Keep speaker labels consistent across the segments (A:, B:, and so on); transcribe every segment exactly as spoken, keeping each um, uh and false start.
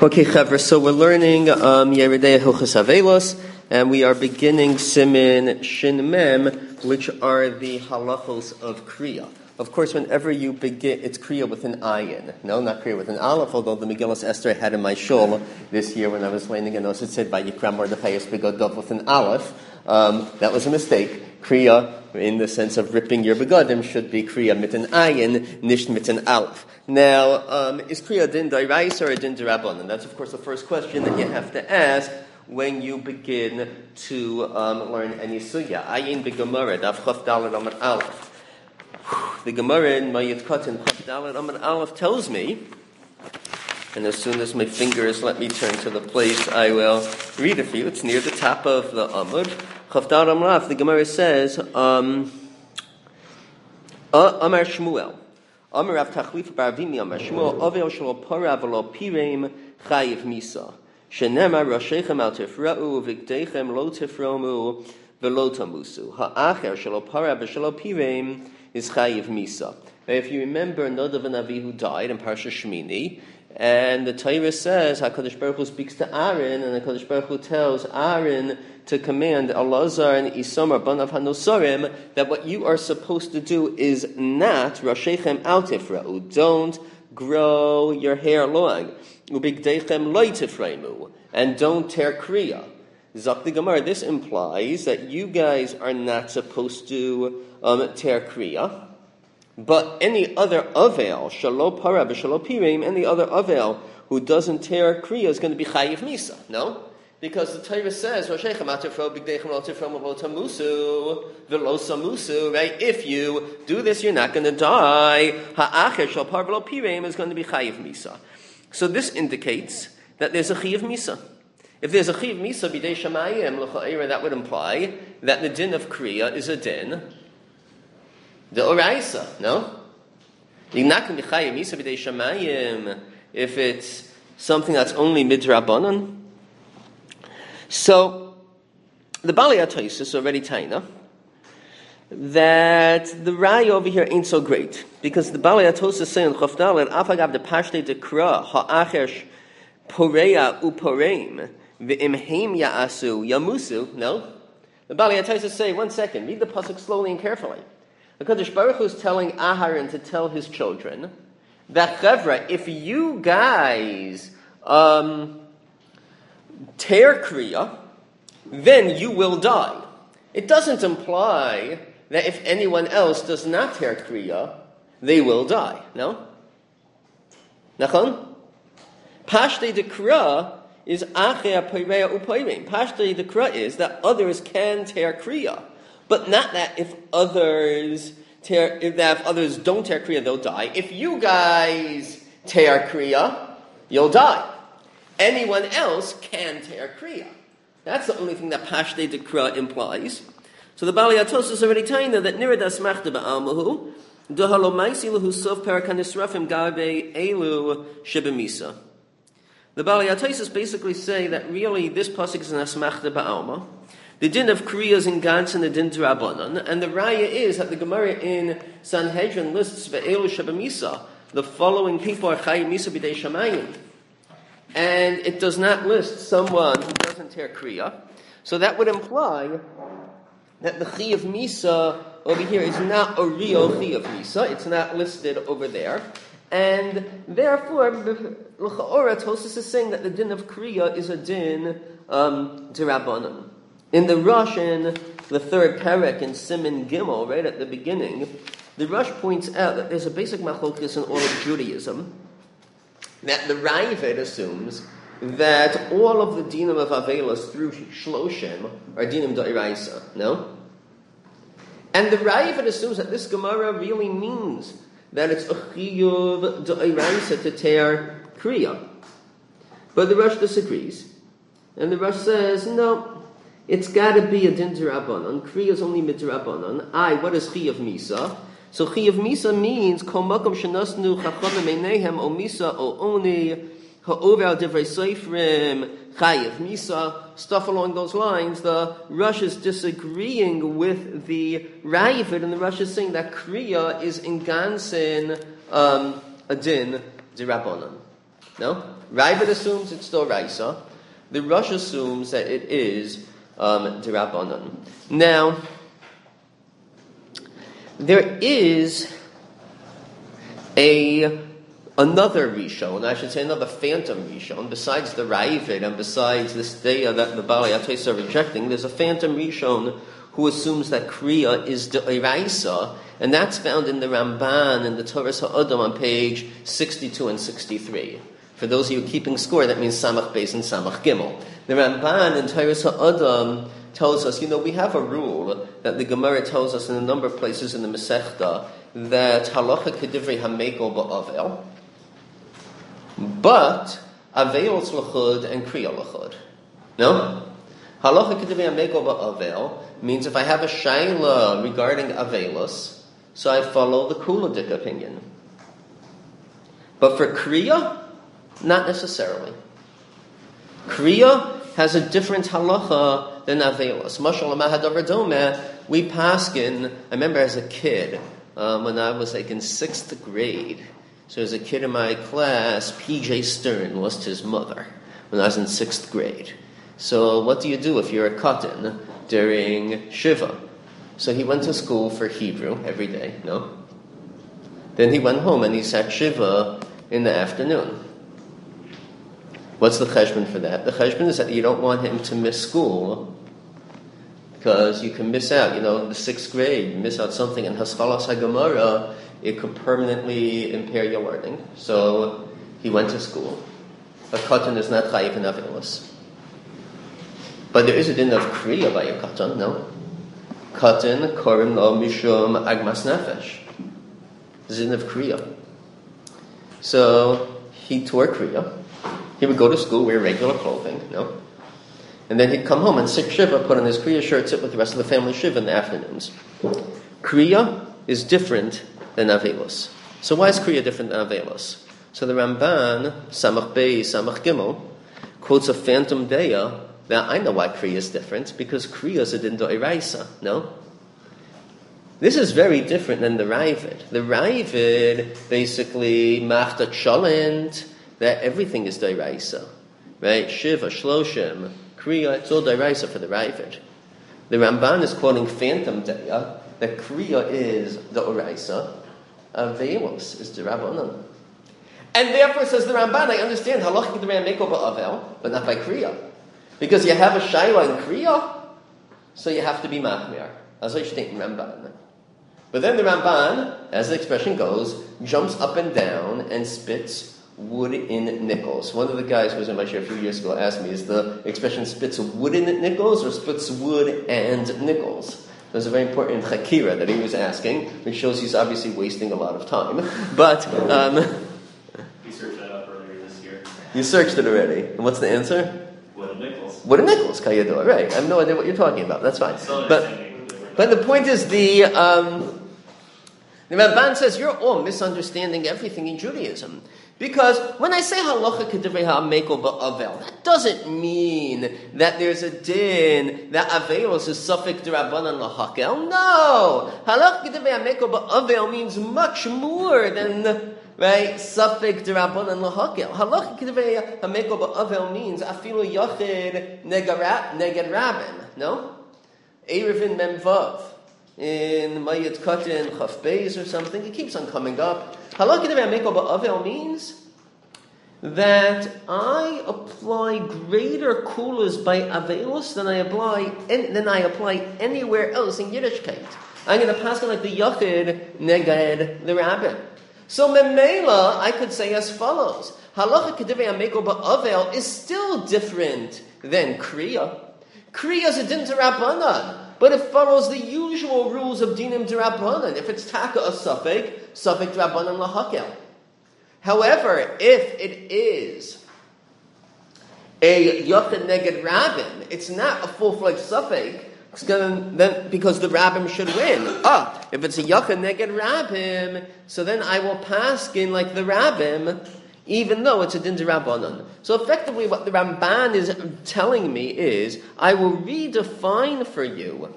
A: Okay, Chavra, so we're learning um, Yeridei Hilchos Avelos, and we are beginning Simin Shin Mem, which are the halachos of Kriya. Of course, whenever you begin, it's Kriya with an ayin. No, not Kriya with an aleph, although the Megillas Esther I had in my shul this year when I was learning a nose, it said, Vayikra Mordechai Begodov with an aleph. Um, that was a mistake. Kriya, in the sense of ripping your begodim, should be Kriya mit an ayin, nisht mit an aleph. Now, um, is Kriya din d'oraisa or din d'rabbanan? And that's, of course, the first question that you have to ask when you begin to um, learn any sugya. Ayin b'gemara, daf chaf daled amar aleph. The Gemara in Mayit Katan chaf daled amar aleph tells me, and as soon as my fingers let me turn to the place, I will read it for you. It's near the top of the Amud. Chaf daled amar aleph, the Gemara says, um, Amar Shmuel. Amar Rav Tachlif bar Avimi Amar Shmuel Ovel Shelo Para V'lo Pireim Chayiv Misa Shenema Roshechem Al Tifra'u V'Gdeichem Lo Tifromu V'Lo Tamusu Ha'acher Shelo Para V'Shelo Pireim is Chayiv Misa. If you remember, Nadav and Avihu died in Parsha Shmini, and the Torah says HaKadosh Baruch Hu speaks to Aaron, and HaKadosh Baruch Hu tells Aaron to command Elazar and Isamar Banav Hanosarim that what you are supposed to do is not Roshechem Al Tifra'u. Don't grow your hair long. Ubigdeichem Lo Tifreimu. And don't tear Kriya. Zak the Gemara, this implies that you guys are not supposed to um, tear Kriya. But any other Avel, Shalo Para B'Shalo Pireim, any other Avel who doesn't tear Kriya is going to be Chayiv Misa. No? Because the Torah says, right? If you do this, you're not going to die. Ha'acher shal par v'lo pireim is going to be chayiv misa. So this indicates that there's a chayiv misa. If there's a chayiv misa b'dei shamayim l'cha'ira, that would imply that the din of kriya is a din the oraisa. No, you're not going to be chayiv misa b'dei shamayim if it's something that's only midrabanan. So, the Bali HaTosfos already taina that the raya over here ain't so great, because the Bali HaTosfos say in Chaf Daled, Afagav de Pashte de Kra ha'acher poreya uporeim ve'imheim ya'asu yamusu. No, the Bali HaTosfos say, one second, read the pasuk slowly and carefully. The Kadosh Baruch Hu is telling Aharon to tell his children that Chevra, if you guys um. tear Kriya, then you will die. It doesn't imply that if anyone else does not tear Kriya, they will die. No? Nachon? Pashte de Kriya is achea poireya upoirim. Pashte de Kriya is that others can tear Kriya, but not that if others tear, if that if others don't tear Kriya, they'll die. If you guys tear Kriya, you'll die. Anyone else can tear Kriya. That's the only thing that Pashte de Kriya implies. So the Bali HaTosfos already telling them that Niradas Machta Ba'almahu Dehalo Maisi Lahu Sof Parakanisrafim Gabe Elu Shibamisa. The Bali HaTosfos basically say that really this pasuk is an Asmachta Ba'alma. The din of Kriya is in Gantz and the din D'Rabbanan, and the raya is that the Gemara in Sanhedrin lists Ve'elu Shibamisa. The following people are Chayiv Misa B'dei Shamayim. And it does not list someone who doesn't tear Kriya. So that would imply that the Chayiv Misa over here is not a real Chayiv Misa. It's not listed over there. And therefore, L'cha'ora, Tosfos is saying that the din of Kriya is a din um, d'Rabbanan. In the Rosh, in the third perek in Simin Gimel, right at the beginning, the Rosh points out that there's a basic machlokes in all of Judaism, that the Raavad assumes that all of the dinim of Avelos through Shloshim are dinim d'oraisa, no? And the Raavad assumes that this Gemara really means that it's a chiyuv d'oraisa to tear Kriya. But the Rosh disagrees. And the Rosh says, no, it's got to be a din d'Rabbanan. Kriya is only midrabbanan. I, what is chiyuv misa? So Chayiv Misa means Kol Makom Shenasnu Chachamim Meinehem O Misa O Oni Ha'over Al Divrei Seifrim Chayiv Misa, stuff along those lines. The Rosh is disagreeing with the Raavad, and the Rosh is saying that Kriya is in Gansin um, a din d'Rabbanan. No? Ravid assumes it's Doraisa. The Rosh assumes that it is um, D'Rabbanan. Now, there is a another Rishon, I should say another phantom Rishon, besides the Ravid and besides this Deya that the Balei HaTos are rejecting. There's a phantom Rishon who assumes that Kriya is D'Oraisa, and that's found in the Ramban in the Torah Ha'adam on page sixty-two and sixty-three. For those of you keeping score, that means Samach Beis and Samach Gimel. The Ramban in Torah Ha'adam tells us, you know, we have a rule that the Gemara tells us in a number of places in the Masechta that halacha kedivrei hamekel ba'avel, but avel's l'chud and kriya l'chud. No? Halacha kedivrei hamekel ba'avel means if I have a shaila regarding avelus, so I follow the Kuladik opinion. But for kriya, not necessarily. Kriya has a different halacha than avelus. Mashal mahadavar domeh, we paskin. I remember as a kid, um, when I was like in sixth grade. So as a kid in my class, P J Stern lost his mother when I was in sixth grade. So what do you do if you're a katan during Shiva? So he went to school for Hebrew every day, no? Then he went home and he sat Shiva in the afternoon. What's the cheshbon for that? The cheshbon is that you don't want him to miss school because you can miss out. You know, in the sixth grade, you miss out something in Haschalas HaGemara, it could permanently impair your learning. So he went to school. A katan is not chayiv and avelus. But there is a din of kriya by a katan, no? Katan korim lo mishum agmas nefesh. There's a din of kriya. So he tore kriya. He would go to school, wear regular clothing, no? And then he'd come home and sit Shiva, put on his Kriya shirt, sit with the rest of the family Shiva in the afternoons. Kriya is different than Avelus. So why is Kriya different than Avelus? So the Ramban, Samach Beis, Samach Gimel, quotes a phantom Deya. Now I know why Kriya is different, because Kriya is a din d'oraisa, no? This is very different than the Ravid. The Ravid, basically, Machta Chalent, that everything is d'oraisa, right? Shiva, Shloshim, Kriya, it's all d'oraisa for the Ravid. The Ramban is quoting phantom Deya, that Kriya is d'oraisa, Avelus is d'Rabbanan. And therefore, says the Ramban, I understand, halacha k'd'rei meko ba'avel, but not by Kriya. Because you have a shayla in Kriya, so you have to be machmir. That's what you think in Ramban. But then the Ramban, as the expression goes, jumps up and down and spits wood in nickels. One of the guys who was in my share a few years ago asked me, is the expression spits wood in nickels or spits wood and nickels? There's a very important chakira that he was asking, which shows he's obviously wasting a lot of time. But, um...
B: you searched that up earlier this year.
A: You searched it already. And what's the answer?
B: Wood and nickels.
A: Wood and nickels, Kayador, right. I have no idea what you're talking about. That's fine. But, but the point is the... Um, the Ramban says, you're all misunderstanding everything in Judaism. Because when I say halacha k'divrei ha'mekel ba'avel, that doesn't mean that there's a din that avelus is suffik d'Rabbanan lahakel. No! Halacha k'divrei ha'mekel ba'avel means much more than, right, suffik d'Rabbanan lahakel. Halacha k'divrei ha'mekel ba'avel means afilu yachid neged rabin. No? Erevin memvav. In Mayit Katan, Chaf Beis or something, it keeps on coming up. Halakha k'divrei ha'mekel ba'avel means that I apply greater kulas by avelus than I apply than I apply anywhere else in Yiddishkeit. I'm going to pass on like the Yachid neged the Rabbin. So memela, I could say as follows: Halakha k'divrei ha'mekel ba'avel is still different than Kriya. Kriya is a din d'Rabbanan. But it follows the usual rules of dinim d'Rabbanan. If it's taka a suffix, suffix d'Rabbanan lahakel. However, if it is a yachid neged rabbin, it's not a full-fledged suffix. It's gonna, then, because the rabbin should win. Ah, if it's a yachid neged rabbin, so then I will pass in like the rabbin, even though it's a din d'Rabbanan. So effectively what the Ramban is telling me is, I will redefine for you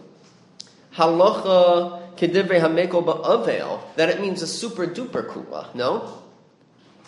A: halacha k'divrei ha'mekel ba'avel, that it means a super duper kula, no?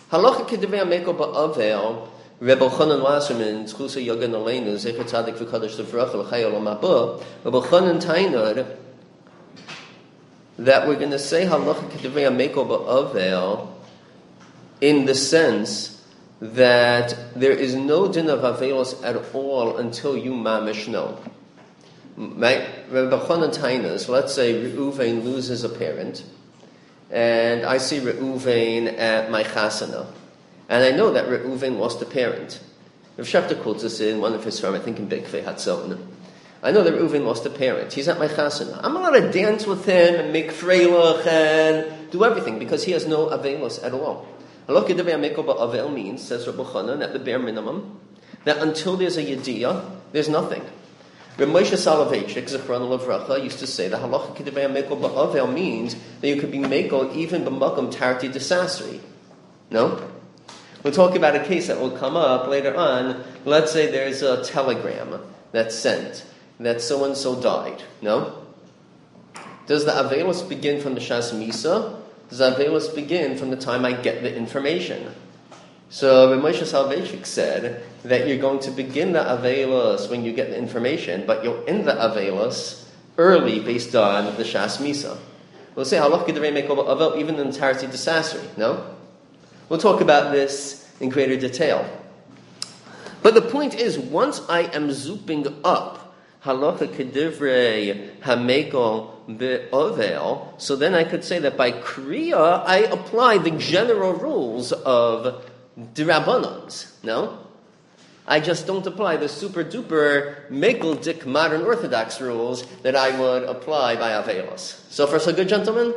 A: Halacha kedivei hameko ba'avel, Rebbe Chanan Wasserman, Tzchusa Yogan Aleinu, Zecher Tzadik V'Kadosh Tefrach L'Chai Olam Haba, Rebbe Chanan Tainad, that we're going to say Halacha kedivei hameko ba'avel in the sense that there is no din of avelos at all until you mamish know. Right? Rebbe Chanan Tainad, let's say Reuven loses a parent, and I see Reuven at my chasana, and I know that Reuven lost a parent. Rav Shefter quotes us in one of his sermons, I think in Big Fei Hatzon. I know that Reuven lost a parent. He's at my chasana. I'm allowed to dance with him and make freilach and do everything because he has no avelos at all. Halacha kedivei hameko ba'avel means, says Rabbi Chanan, at the bare minimum, that until there's a yediyah, there's nothing. Reb Moshe Soloveitchik, Zichrono Livracha, used to say that halacha kedivei hameko ba'avel means that you could be meko even b'makom tarti desasri. No? We'll talk about a case that will come up later on. Let's say there's a telegram that's sent that so-and-so died. No? Does the avelos begin from the Shas Misa? Does the avelos begin from the time I get the information? So Reb Moshe Soloveitchik said that you're going to begin the avelos when you get the information, but you'll end the avelos early based on the Shas Misa. We'll say halacha kedivei hameko ba'avel even in the Tarti Desasri. No? We'll talk about this in greater detail. But the point is, once I am zooping up halacha kedivei hameko ba'avel, so then I could say that by kriya I apply the general rules of Dirabbanans, no? I just don't apply the super duper megaldic modern Orthodox rules that I would apply by Avelos. So far so good, gentlemen?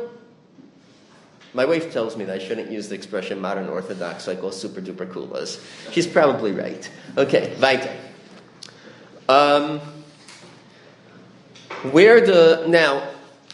A: My wife tells me that I shouldn't use the expression modern Orthodox like all super duper kulas. She's probably right. Okay, weiter. Um, where the, now,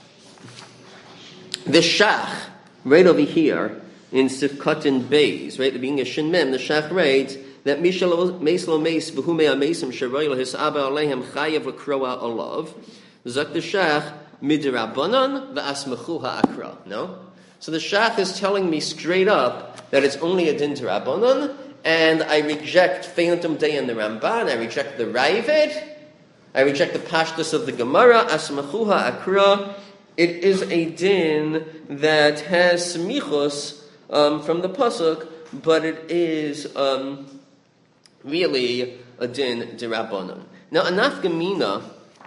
A: the shach, right over here, in Sifkatin Beis, right, the beginning of Shin Mem, the Shach writes that Mishal Meis Lo Meis V'Humei Ameisim Sharoil His Abba Alehem Chayev L'Kroa Olav Zak the Shach Midirabbanan V'Asmechu Ha'akra. No? So the Shach is telling me straight up that it's only a din Dirabbanan, and I reject Phantom Day and the Ramban, I reject the Ravid, I reject the Pashtus of the Gemara, Asmechu Ha'akra. It is a din that has smichos Um, from the pasuk, but it is um, really a din dirabbanan. Now, a nafkamina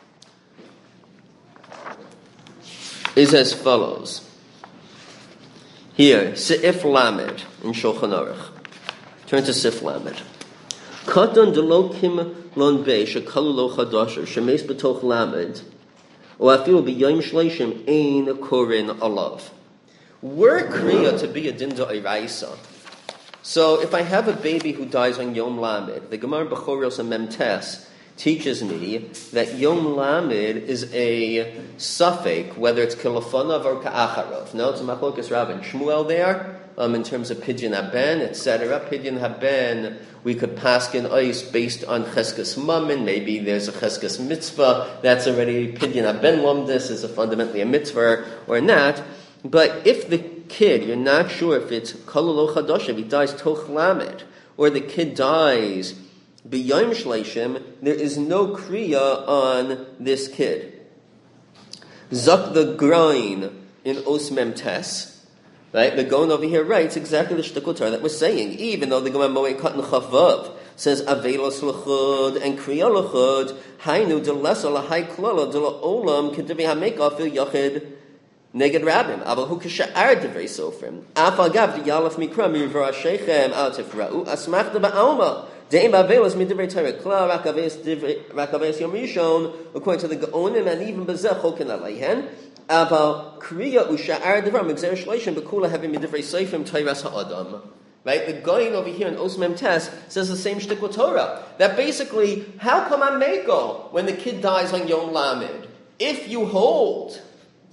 A: is as follows. Here, Seif Lamed in Shulchan Aruch. Turn to Seif Lamed. Katan delokim lon be shekalu lo chadasher shemes betoch Lamed o afilu b'yom shleishim ein korin alav. Were kriya to be a din d'oraisa. So if I have a baby who dies on Yom Lamed, the Gemara Bechorios and Memtes teaches me that Yom Lamed is a suffix, whether it's kilafanav or ka'acharov. No, it's a machlokas Rav and Shmuel there, um, in terms of pidyon haben, et cetera. Pidyon haben, we could paskin ice based on cheskes mammon. Maybe there's a cheskes mitzvah. That's already pidyon haben lumdis, is a fundamentally a mitzvah or not. But if the kid, you're not sure if it's kalul chadash, if he dies toch lamed, or the kid dies b'yom shleishim, there is no kriya on this kid. Zak the grain in os memtes, right? The Gaon over here writes exactly the shtakutar that we're saying. Even though the Gemara Moed Katan Chavav says avelos l'chud and kriya l'chud, hainu delesa lahai klala dela olam kedivei hameka fil yachid. Neged Rabbim, Abel Hu Kisha'ar Divrei Sofrim. Afal Gav the Yalaf Mikra Mirvara Sheichem Al Tifra'u Asmach the Ba'alma. De'im Avelos Midivrei Torah Kla Rakaves Rakaves Yom Rishon. According to the Gaonim and even Bezeh Chokin Aleihen. Aval Kriya Usha'ar Divram Exer Shleishim Bekula having Midivrei Sofrim Teiras Ha'adam. Right? The Gaon over here in Osmem Tes says the same shtick with Torah. That basically, how come I meko when the kid dies on Yom Lamed? If you hold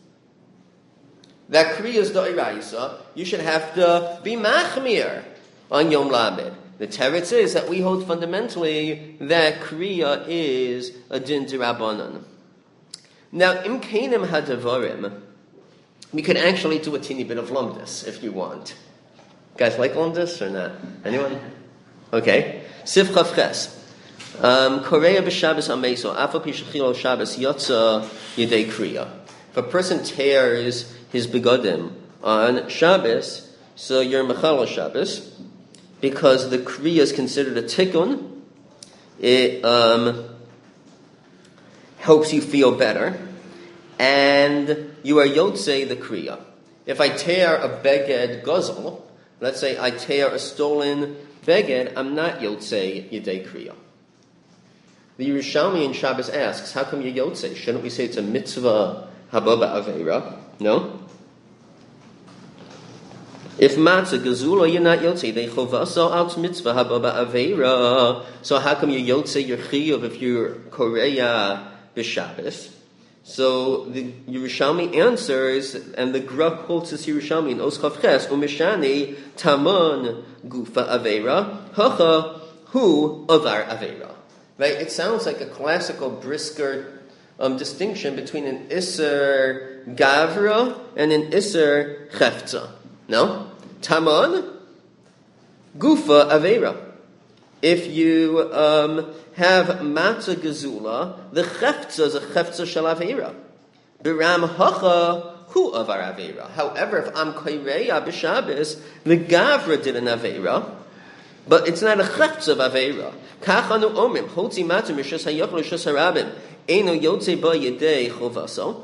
A: that kriya is d'oraisa, you should have to be machmir on Yom Lamed. The teretz is that we hold fundamentally that kriya is a din d'Rabbanan. Now, im keinim hadavarim, we could actually do a teeny bit of lumdus if you want. Guys like Lumdus or not? Anyone? Okay. Sif Chav Ches. Um, Korea b'Shabbos ameso, afa pi shechilo Shabbos yotza yedei kriya. If a person tears his begodim on Shabbos, so you're mechal Shabbos, because the kriya is considered a tikkun. It um, helps you feel better, and you are yotzei the kriya. If I tear a beged guzzle, let's say I tear a stolen beged, I'm not yotzei yedei kriya. The Yerushalmi in Shabbos asks, how come you yotzei? Shouldn't we say it's a mitzvah hababa aveira? No? If matzah gazula, you're not yotzei. They chovasa out mitzvah hababa aveira. So how come you yotzei your chiyuv if you're koreya b'Shabbos? So the Yerushalmi answers, and the Gra quotes this Yerushalmi in Os Chav Ches, umeshani taman gufa aveira, hacha hu avar aveira. Right? It sounds like a classical brisker um, distinction between an Isser Gavra and an Isser Chefza. No? Taman, Gufa Aveira. If you um, have Matzah Gezula, the Chefza is a Chefza Shel Aveira. Biram Hacha Hu Avar Aveira. However, if I'm Koireya B'Shabbos, the Gavra did an Aveira, but it's not a chefza of aveira. Kachanu omrim hotzi matzah mishas hayachol mishas harabim eino yotze ba yedei chovaso.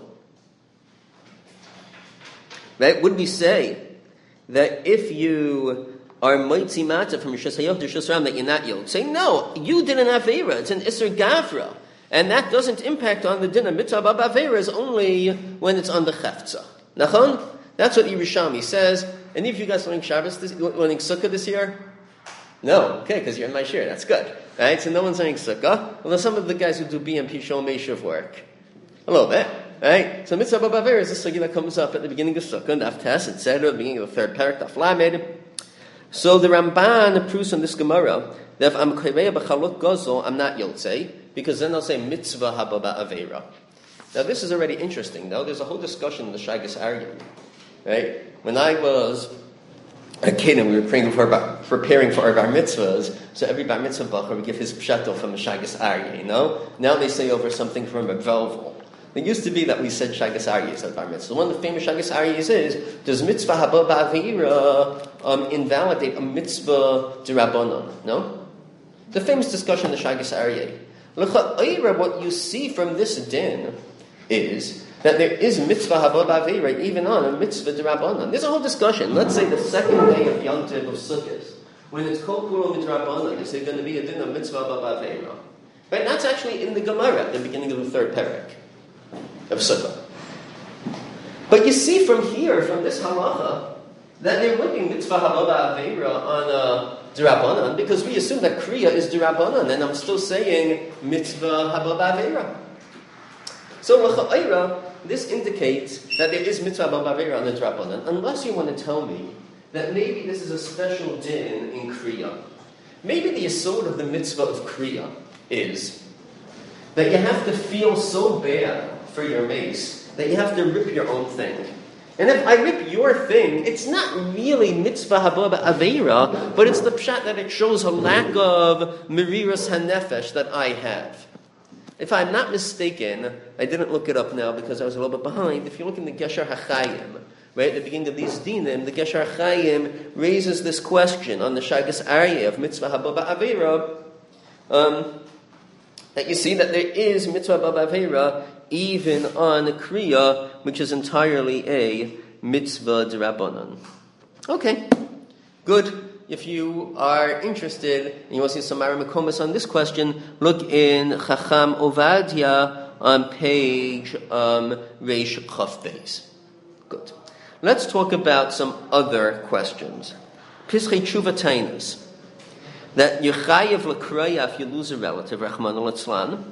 A: Right? Would we say that if you are mitzi matzah from mishas hayachol mishas harabim that you're not yotze? No, you did an aveira. It's an iser gavra, and that doesn't impact on the din of mitzvah bab aveira. Is only when it's on the chefza. Nachon? That's what Yerushalmi says. Any of you guys learning Shabbos, this, learning Sukkah this year? No, okay, because you're in my share. That's good, right? So no one's saying sukkah. Although some of the guys who do B M P show Meshuv work a little bit, right? So mitzvah b'aver is a sukkah that comes up at the beginning of sukkah, daf tes, et cetera, at the beginning of the third parak, daf lamed. So the Ramban proves on this Gemara that if I'm koreya b'chaluk gozol, I'm not yotzei, because then they'll say mitzvah hababa avera. Now this is already interesting, though. There's a whole discussion in the Shagas Aryeh, right? When I was a kid and we were praying for bar, preparing for our bar mitzvahs, so every bar mitzvah bacher would give his pshato from the Shagas Aryeh, you know? Now they say over something from a Velvel. It used to be that we said Shagas Aryeh at bar mitzvah. One of the famous Shagas Aryehs is, does mitzvah haba ba'avira um, invalidate a mitzvah d'Rabbanan? No? The famous discussion in the Shagas Aryeh. L'cha'ira, what you see from this din is that there is mitzvah haba ba'avira even on a mitzvah d'Rabbanan. There's a whole discussion. Let's say the second day of Yom Tov of Sukkot, when it's kol kuro midrabbanan, is there going to be a din of mitzvah haba ba'avira? Right? That's actually in the Gemara at the beginning of the third parak of Sukkah. But you see from here, from this halacha, that there would be mitzvah haba ba'avira on a d'Rabbanan, because we assume that kriya is d'Rabbanan, and I'm still saying mitzvah haba ba'avira. So l'cha'ira, this indicates that there is mitzvah b'avera on the D'Rabbanan, unless you want to tell me that maybe this is a special din in Kriya. Maybe the yesod of the mitzvah of Kriya is that you have to feel so bad for your mace that you have to rip your own thing. And if I rip your thing, it's not really mitzvah haba b'avera, but it's the pshat that it shows a lack of miriras hanefesh that I have. If I'm not mistaken, I didn't look it up now because I was a little bit behind. If you look in the Gesher HaChaim, right at the beginning of these dinim, the Gesher HaChaim raises this question on the Shagas Aryeh of mitzvah haba ba'avera, um, that you see that there is mitzvah haba ba'avera even on Kriya, which is entirely a mitzvah d'Rabbanan. Okay, good. If you are interested and you want to see some Mara Mekomas on this question, look in Chacham Ovadia on page um, Reish Chaf Beis. Good. Let's talk about some other questions. Pischei Tshuva Tainas. That you're chayav l'kraya if you lose a relative, Rachmana litzlan.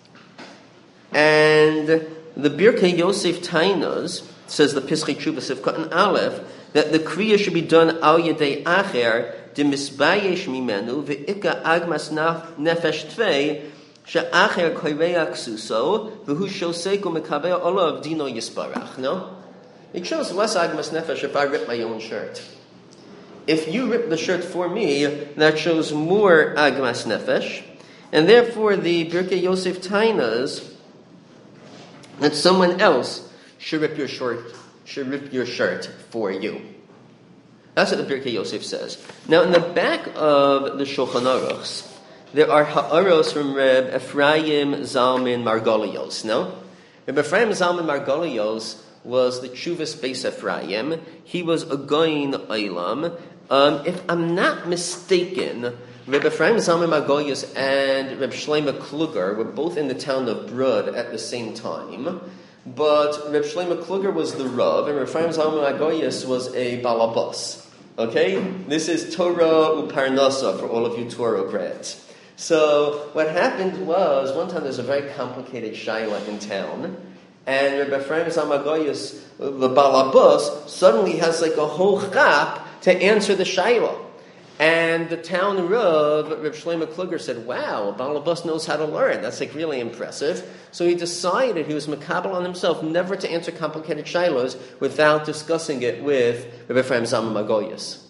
A: And the Birkei Yosef Tainas says the Pischei Tshuva Sivkot and Aleph, that the kriya should be done al yedei acher de misbayesh mimenu ve'ika agmas nefesh tvei she'acher koireya ksuso v'hu shoseku mekabel olav dino yisparach. No? It shows less agmas nefesh if I rip my own shirt. if you rip the shirt for me, that shows more agmas nefesh, and therefore the Birkei Yosef tainas that someone else should rip your shirt, should rip your shirt for you. That's what the Birkei Yosef says. Now, in the back of the Shulchan Aruchs, there are ha'aros from Reb Ephraim Zalman Margolios. No, Reb Ephraim Zalman Margolios was the Chuvas Beis Ephraim. He was a goyin olam. Um, if I'm not mistaken, Reb Ephraim Zalman Margolios and Reb Shlomo Kluger were both in the town of Brud at the same time. But Reb Shlomo Kluger was the Rav, and Reb Ephraim Zalman Margolios was a balabas. Okay? This is Torah uparnasa for all of you Torah grads. So what happened was, one time there's a very complicated shaila in town, and Reb Ephraim Zalman Margolios, the balabas, suddenly has like a whole chap to answer the shaila. And the town Rav, Reb Shlomo Kluger, said, wow, balabas knows how to learn. That's like really impressive. So he decided, he was makabel on himself, never to answer complicated shailos without discussing it with Reb Ephraim Zalman Margolios.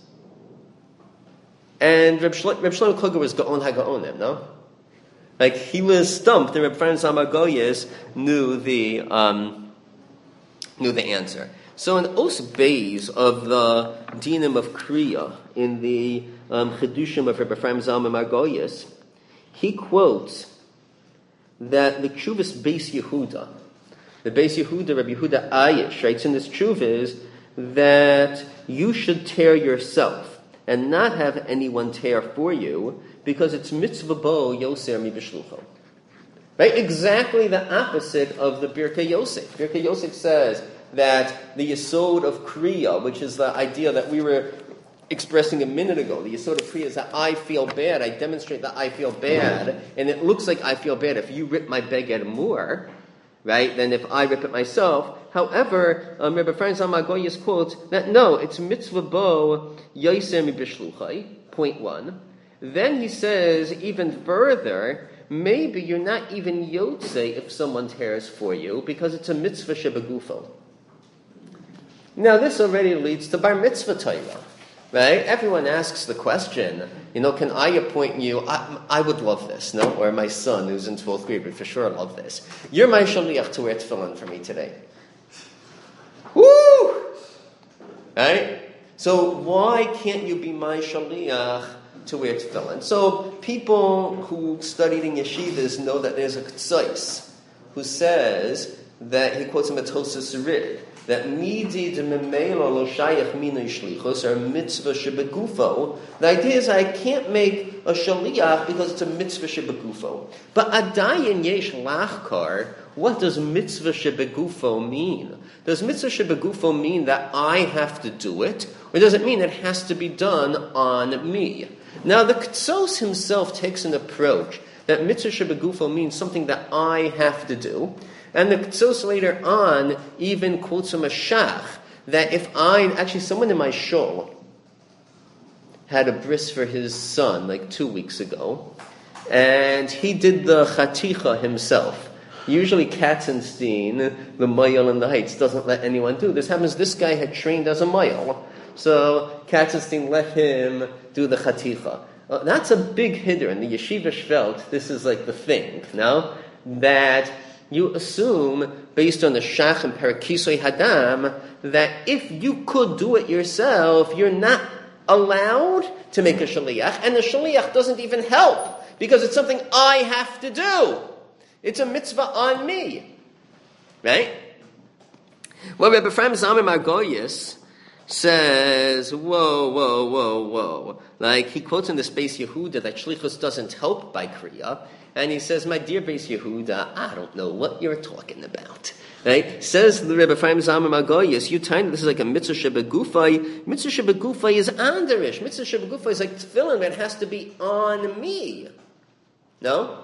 A: And Reb, Shlo- Reb Shlomo Kluger was Gaon HaGaonim, no? Like, he was stumped, and Reb Ephraim Zalman Margolios knew the, um, knew the answer. So in Os Beis of the Dinim of Kriya, in the um, Chedushim of Reb Ephraim Zalman Margolios, he quotes that the Chuvas Beis Yehuda, the Beis Yehuda, Rabbi Yehuda Ayish, writes in this Chuvas that you should tear yourself and not have anyone tear for you, because it's mitzvah bo yoser mi b'shlucho. Right? Exactly the opposite of the Birkei Yosef. Birkei Yosef says that the yesod of kriya, which is the idea that we were expressing a minute ago, the yesod of kriya is that I feel bad, I demonstrate that I feel bad, and it looks like I feel bad if you rip my beged more, right, than if I rip it myself. However, um, Rabbi Ephraim Zalman Margolios quotes that no, it's mitzvah bo yoser mi b'shluchai, point one. Then he says even further, maybe you're not even yotze if someone tears for you, because it's a mitzvah shebegufo. Now, this already leads to bar mitzvah Torah, right? Everyone asks the question, you know, can I appoint you? I, I would love this, no? Or my son, who's in twelfth grade, would for sure love this. You're my shaliach to wear tefillin for me today. Woo! Right? So why can't you be my shaliach to wear tefillin? So people who studied in yeshivas know that there's a ktsais who says that, he quotes him at Tosas Rid, that midi de memelo lo shayach minay shlichos, or mitzvah shebegufo. The idea is I can't make a shaliach because it's a mitzvah shebegufo. But adayin yesh lachkar, what does mitzvah shebegufo mean? Does mitzvah shebegufo mean that I have to do it, or does it mean it has to be done on me? Now the Ktsos himself takes an approach that mitzvah shebegufo means something that I have to do. And the Ktsos later on even quotes from a shach that if I, actually someone in my shul had a bris for his son like two weeks ago, and he did the chaticha himself. Usually Katzenstein, the mayal in the Heights, doesn't let anyone do this. Happens this guy had trained as a mayal, so Katzenstein let him do the chaticha. Uh, that's a big hitter in the yeshiva shvelt. This is like the thing, no? That you assume, based on the Shach and Parakisoi Hadam, that if you could do it yourself, you're not allowed to make a shaliach, and the shaliach doesn't even help, because it's something I have to do. It's a mitzvah on me. Right? Well, Rabbi Ephraim Zalman Margolios says, whoa, whoa, whoa, whoa. Like, he quotes in the Beis Yehuda that shlichus doesn't help by kriya, and he says, my dear Beis Yehuda, I don't know what you're talking about. Right? Says the Rebbe Ephraim Zalman Margolios, you time this is like a mitzvah shebegufay. Mitzvah shebegufay is anderish. Mitzvah shebegufay is like tefillin, but it has to be on me. No?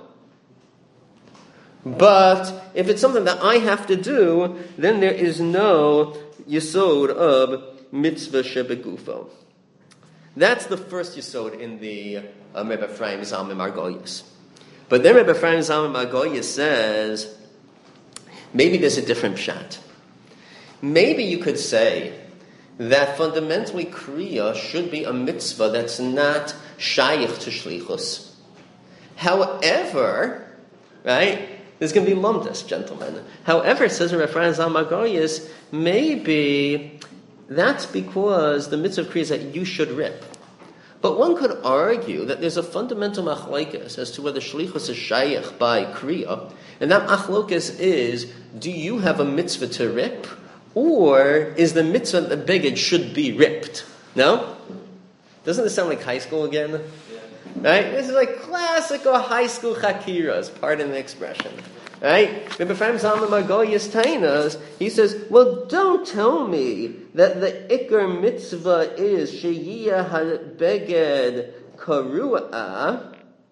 A: But if it's something that I have to do, then there is no yesod of mitzvah shebegufo. That's the first yesod in the uh, Rebbe Ephraim Zalman Margolios. But then Rebbe Ephraim Zalman Margolios says, maybe there's a different pshat. Maybe you could say that fundamentally Kriya should be a mitzvah that's not shayich to shlichus. However, right, there's going to be lumdus, gentlemen. However, says Rav Ephraim Zalman Margolius, maybe that's because the mitzvah of Kriya is that you should rip. But one could argue that there's a fundamental machlokes as to whether shlichus is shayich by Kriya, and that machlokes is, do you have a mitzvah to rip, or is the mitzvah that the beged should be ripped? No? Doesn't this sound like high school again? Yeah. Right? This is like classical high school chakiras, pardon the expression. Right? Rabbi Ephraim Zalman Margolius Tainas, he says, well, don't tell me that the ikar mitzvah is sheyiyah ha-beged karu'ah,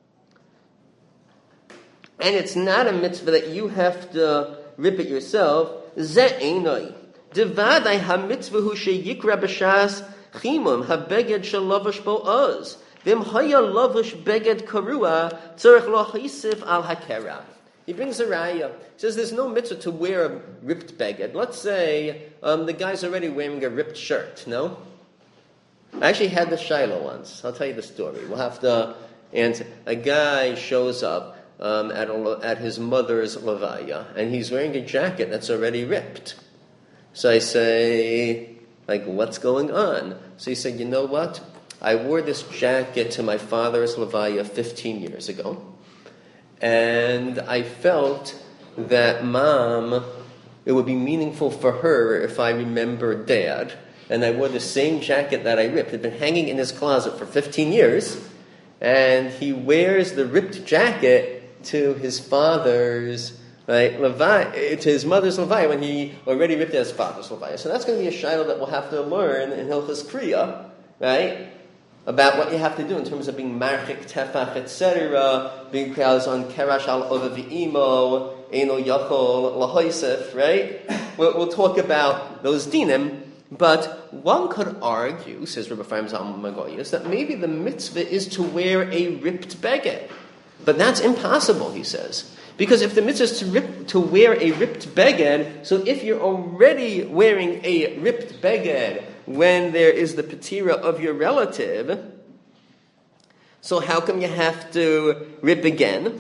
A: and it's not a mitzvah that you have to rip it yourself. Ze einoi. Devadai ha-mitzvah hu sheyikra b'shas chimum ha-beged shalavush bo'oz. V'im haya lavush beged karu'ah tzarech lo hisif al hakera. He brings a raya. He says there's no mitzvah to wear a ripped beged. Let's say um, the guy's already wearing a ripped shirt, no? I actually had the shiloh once. I'll tell you the story. We'll have to answer. A guy shows up um, at, a, at his mother's levaya, and he's wearing a jacket that's already ripped. So I say, like, what's going on? So he said, you know what? I wore this jacket to my father's levaya fifteen years ago. And I felt that Mom, it would be meaningful for her if I remembered Dad. And I wore the same jacket that I ripped. It had been hanging in his closet for fifteen years. And he wears the ripped jacket to his father's, right, Levi, to his mother's Levi when he already ripped his father's Levi. So that's going to be a shiloh that we'll have to learn in Hilchos Kriya, right? About what you have to do in terms of being marchik, tefach, et cetera, being crowds on kerash al ova v'imo, eno yachol lahoisef, right? We'll, we'll talk about those dinim, but one could argue, says Rabbi Ephraim Zalman Margolius, that maybe the mitzvah is to wear a ripped beged. But that's impossible, he says. Because if the mitzvah is to, rip, to wear a ripped beged, so if you're already wearing a ripped beged when there is the patira of your relative, so how come you have to rip again?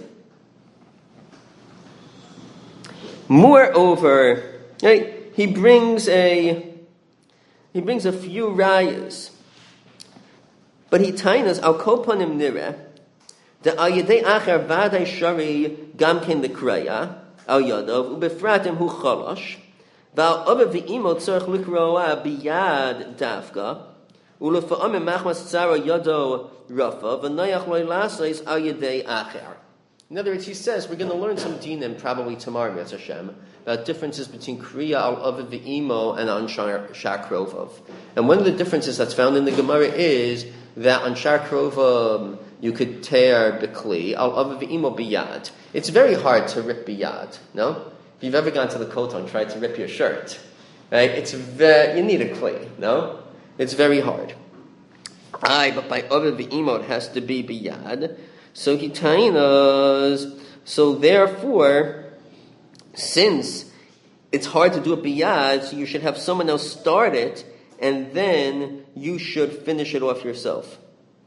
A: Moreover, right, he brings a he brings a few rayas, but he tainas al kol panim nireh the al yedei acher vaday shari gam ken lekraya al yadav ubefratim hu chalash. Val over the imo tzarich likroa biyad dafka ulefa'amim machmas tzara yado rafa v'nayach loylasais al yedei acher. In other words, he says we're going to learn some dinim probably tomorrow, Yetz Hashem, about differences between kriya al over the imo and on shar krovov. And one of the differences that's found in the Gemara is that on shar krovov you could tear b'kli al over the imo biyad. It's very hard to rip biyad, no? If you've ever gone to the kotel and tried to rip your shirt, right? It's very, you need a clay, no? It's very hard. Aye, but by other the imo it has to be biyad. So he tainas. So therefore, since it's hard to do a biyad, so you should have someone else start it, and then you should finish it off yourself.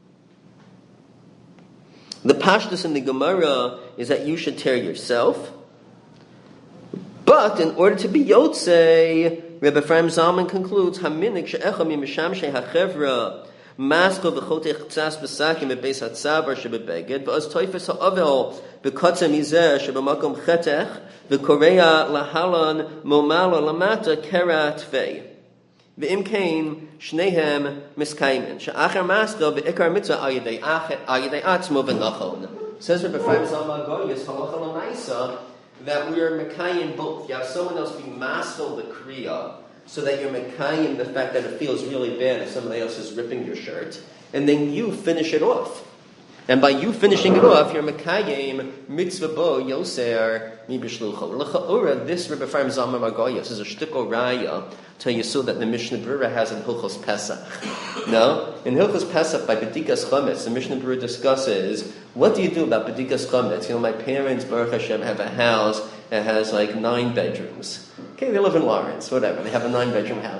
A: The pashtus in the Gemara is that you should tear yourself. But in order to be yotzei, Rebbe Ephraim Zalman concludes, Haminik she'echa mimishamshei hachevra masko v'chotech tzas b'sakim bebeis hatzabar shebebeged v'az toifes ha'avel b'kotze mizeh shebemakom chetech v'korea lahalan momala lamata kerat vei v'im kein shnehem miskaimen she'acher masko v'ikar mitzvah al yedei atzmo v'nachon. Says Rebbe Ephraim Zalman Margolius halacha l'maisa that we are mekayim both. You have someone else be master the kriya, so that you're mekayim the fact that it feels really bad if somebody else is ripping your shirt, and then you finish it off. And by you finishing it off, you're mekayim mitzvah bo yoser mi b'shlucho. L'cha'ora, this Rebbe Ephraim Zalman Margolius is a shtuko raya to you so that the Mishnah Berurah has in Hilchos Pesach. No? In Hilchos Pesach, by B'dikas Chametz, the Mishnah Berurah discusses, what do you do about B'dikas Chametz? You know, my parents, Baruch Hashem, have a house that has like nine bedrooms. Okay, they live in Lawrence, whatever. They have a nine-bedroom house.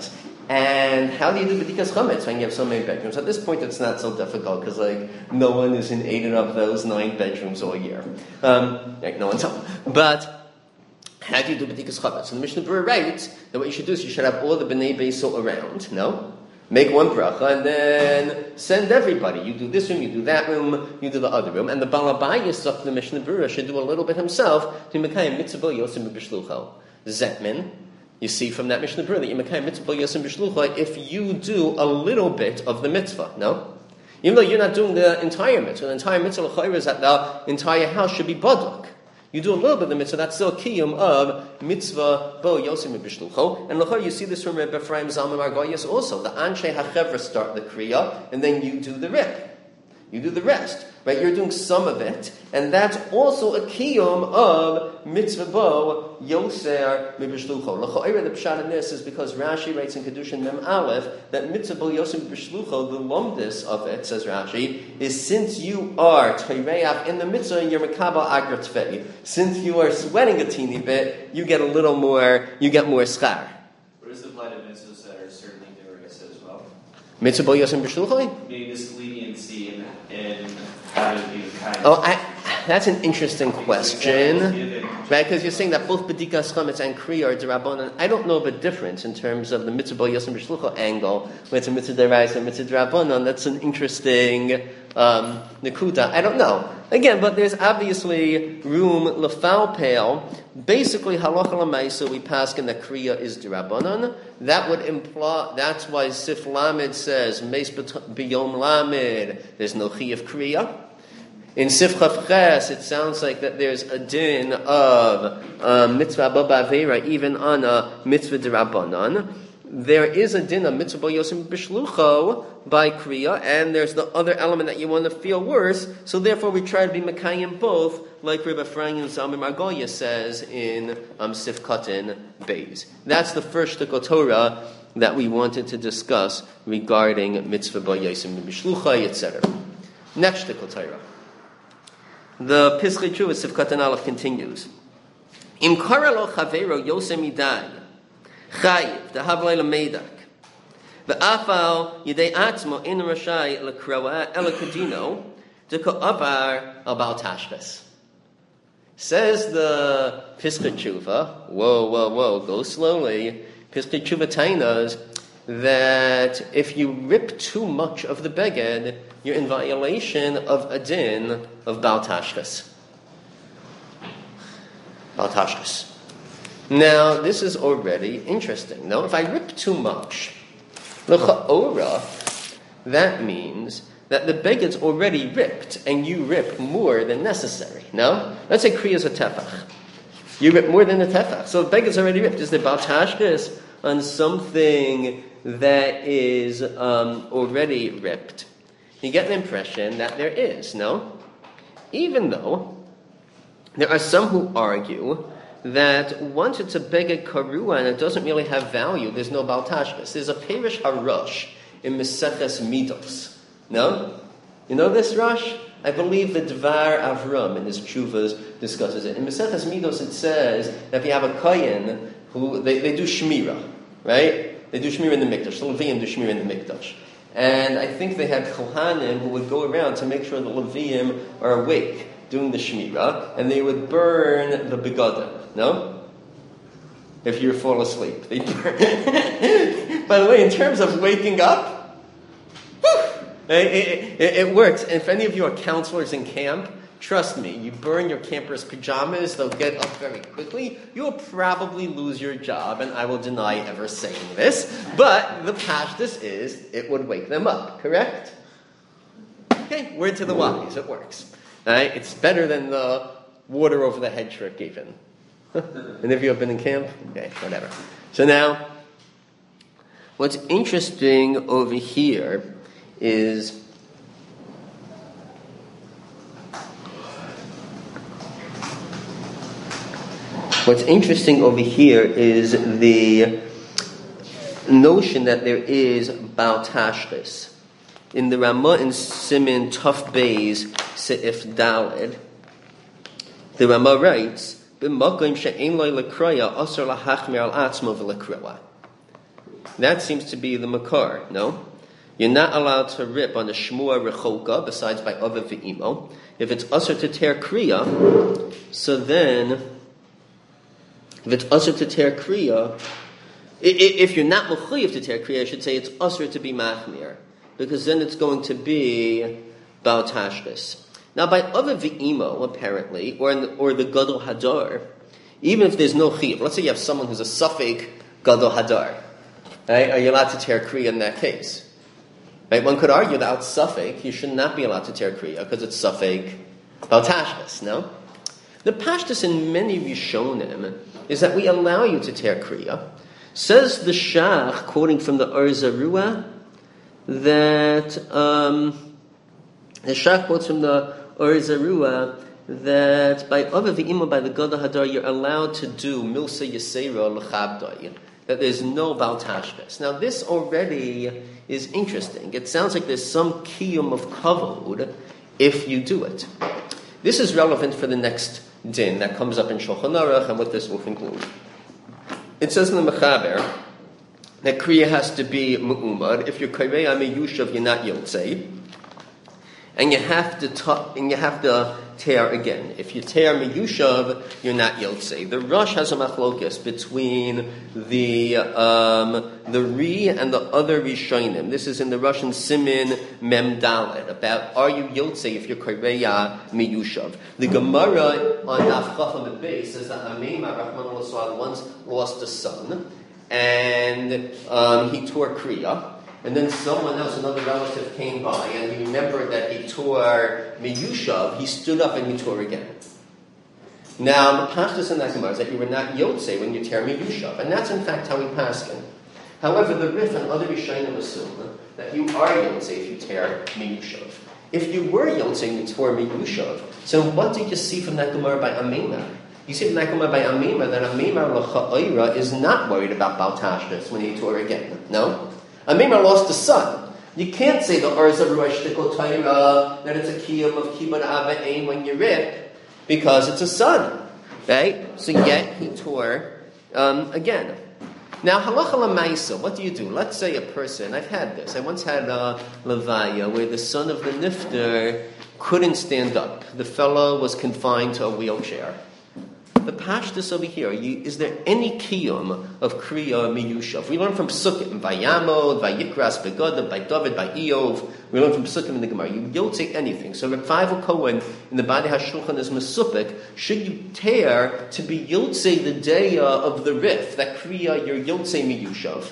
A: And how do you do b'dikas chametz when you have so many bedrooms? At this point, it's not so difficult because like no one is in eight of those nine bedrooms all year. Um, like no one's home. But how do you do b'dikas chametz? So the Mishnah Berurah writes that what you should do is you should have all the b'nei beiso around. No, make one bracha and then send everybody. You do this room, you do that room, you do the other room, and the balabayas of the Mishnah Berurah should do a little bit himself to mekayim mitzvah yosim b'shlucho zetmin. You see from that Mishnah Berurah that you mekayim mitzvah yosim b'shlucho if you do a little bit of the mitzvah. No, even though you're not doing the entire mitzvah, the entire mitzvah l'chayr is that the entire house should be baduk. You do a little bit of the mitzvah, that's still kiyum of mitzvah bo yosim b'shlucho. And l'chayr, you see this from Rebbe Ephraim Zalman Margolius also. The anshe hachevra start the kriya, and then you do the rip. You do the rest, right? You're doing some of it, and that's also a kiyum of mitzvah bo yoser mibishlucho. L'cha'ira, the pshat in this is because Rashi writes in Kedushin Mem Aleph that mitzvah bo yoser mibishlucho, the lumdis of it, says Rashi, is since you are teireach in the mitzvah and you're mekabel agra tvei. Since you are sweating a teeny bit, you get a little more, you get more schar.
B: What is the blight of mitzvahs that are certainly derivatives as well?
A: Mitzvah bo yoser mibishlucho?
B: Meaning this leniency in, in having the kind
A: Oh, I, that's an interesting question, right? Because you're saying that both b'dikas chametz and kriya are d'rabbanan. I don't know of a difference in terms of the mitzvah bo yosim b'shlucha angle, when it's a mitzvah d'oraisa and mitzvah d'rabbanan. That's an interesting um, nekuda. I don't know. Again, but there's obviously room l'fal pale. Basically, halacha l'maisa, we pass in that kriya is d'rabbanan. That would imply, that's why Sif Lamed says, meis b'yom lamed, there's no chi of kriya. In Sif Chaf Ches, it sounds like that there's a din of um, mitzvah b'avera, even on a mitzvah d'rabbanan. There is a din of mitzvah yosim b'shlucho by kriya, and there's the other element that you want to feel worse. So therefore, we try to be mekayim both, like Rebbe Ephraim Zalman Margolius says in um, Sif Katan Beis. That's the first shtickle Torah that we wanted to discuss regarding mitzvah yosim b'shlucha, et cetera. Next shtickle Torah. The Pischei Tshuva Sif Katan Aleph continues. Im kara lo chavero yosem idai chayiv dehavlei lameidak ve'afal yidei atzmo in rashai lekroa elakadino dekavar al bal tashkes. Says the Pischei Tshuva, whoa, whoa, whoa, go slowly. Pischei Tshuva tainas that if you rip too much of the beged, you're in violation of a din of Baal Tashkas. Baal Tashkas. Now, this is already interesting. Now, if I rip too much, l'cha'ora, that means that the beged's already ripped, and you rip more than necessary. No? Let's say kriyas a tefach. You rip more than the tefach. So the beged's already ripped. Is there Baal Tashkas on something that is um, already ripped? You get an impression that there is, no? Even though there are some who argue that once it's a beged karua and it doesn't really have value, there's no Baal Tashkas. There's a Perish Harush in Meseches Midos. No? You know this Rush? I believe the Dvar Avram in his Tshuvas discusses it. In Meseches Midos it says that if you have a Kohen who, they, they do Shmira, right? They do Shmira in the Mikdash. The Leviim do Shmira in the Mikdash. And I think they had Kohanim who would go around to make sure the Leviim are awake doing the Shmira, and they would burn the begadim, no? If you fall asleep. They burn. By the way, in terms of waking up, whew, it, it, it, it works. And if any of you are counselors in camp, trust me, you burn your campers' pajamas, they'll get up very quickly. You'll probably lose your job, and I will deny ever saying this. But the pashtus is, it would wake them up, correct? Okay, word to the wise, it works. Right? It's better than the water over the head trick even. And if you have been in camp, okay, whatever. So now, what's interesting over here is What's interesting over here is the notion that there is Baal Tashchis. In the Ramah in Simin Tuf Beis Seif Daled, the Ramah writes, "B'makom she'ein lo lekroya asur lahachmir al atzmo v'lekroa." that seems to be the makar, no? You're not allowed to rip on the shmua rechoka, besides by ava v'imo. If it's usher to tear kriya, so then, if it's usher to tear kriya, if you're not mechuyev to tear kriya, I should say it's usher to be machmir, because then it's going to be bal tashlis. Now, by ava v'imo, apparently, or in the, or the gadol hadar, even if there's no chiyuv, let's say you have someone who's a suffik gadol hadar, right? Are you allowed to tear kriya in that case? Right? One could argue that without suffik, you should not be allowed to tear kriya because it's suffik bal tashlis. No, the pashtus in many rishonim is that we allow you to tear kriya. Says the Shach, quoting from the Or Zarua, that um, the Shach quotes from the Or Zarua that by Ava V'Imo, by the Gadol Hadar, you're allowed to do Milsa Yisera L'Chabdai, that there's no Bal Tashbis. Now this already is interesting. It sounds like there's some kiyum of kavod if you do it. This is relevant for the next din that comes up in Shulchan Aruch, and what this will conclude. It says in the Mechaber that kriya has to be mu'umad. If you're kairei amiyushav, you're not yotzei, and you have to ta- and you have to tear again. If you tear miyushav, you're not yotzei. The Rosh has a machlokes between the um, the Ri and the other Rishonim. This is in the Russian Simin Mem Dalet about are you yotzei if you're kairei miyushav. The Gemara on Daf Chaf Amud Beis says that Ameimar Rahman L'Sal once lost a son, and um, he tore kriya. And then someone else, another relative, came by, and he remembered that he tore miyushav. He stood up and he tore again. Now, the pashtus in that Gemara is that you were not yotzei when you tear miyushav, and that's in fact how we paskin. However, the Rif and other Rishonim assume that you are yotzei if you tear miyushav. If you were yotzei and you tore miyushav, so what did you see from that Gemara by Ameimar? You see from that Gemara by Ameimar that Ameimar l'cha'ira is not worried about bal tashbis when he tore again. No. Ameimar lost a son. You can't say the Or Zarua shtikol Torah that it's a kiyum of kibbud ava ein when you rip because it's a son, right? So yet he tore um, again. Now halacha l'maisa, what do you do? Let's say a person. I've had this. I once had a levaya where the son of the nifter couldn't stand up. The fellow was confined to a wheelchair. The pashtus over here, you, is there any kiyum of kriya miyushav? We learn from Sukkim, by Yamod, by Yikras, by Godah, by David, by Eov. We learn from Sukkim in the Gemara. You don't say anything. So Reb Feivel Cohen in the Badi HaShulchan is mesupik. Should you tear to be yotzei the day of the Rif, that kriya you're yotzei miyushav?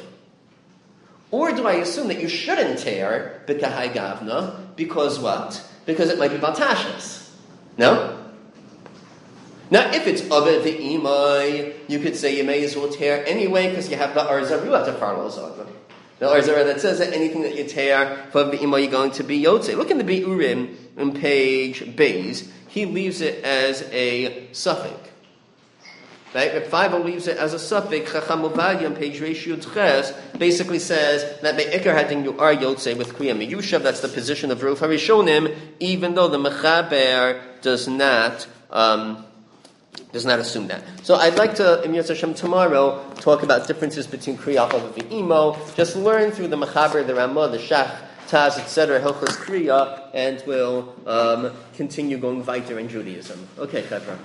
A: Or do I assume that you shouldn't tear b'kahai gavna because what? Because it might be baltashas. No? Now, if it's Ava V'Imai, you could say you may as well tear anyway because you have the Or Zarua to follow on. The Or Zarua that says that anything that you tear for V'Imai you're going to be Yotzei. Look in the Be'urim on page Beis. He leaves it as a suffix. Right? Reb Feivel leaves it as a suffix. Chacham Ovadia on page Reish Yud Ches basically says that Be'ikar Hadin you are Yotzei with Kriya Miyushav. That's the position of Ruf HaRishonim, even though the Mechaber does not um, does not assume that. So I'd like to, in Yetzer Hashem tomorrow, talk about differences between Kriya and V'Imo. Just learn through the Mechaber, the Ramah, the Shach, Taz, et cetera, Hilchos Kriya, and we'll um, continue going weiter in Judaism. Okay, Chevra.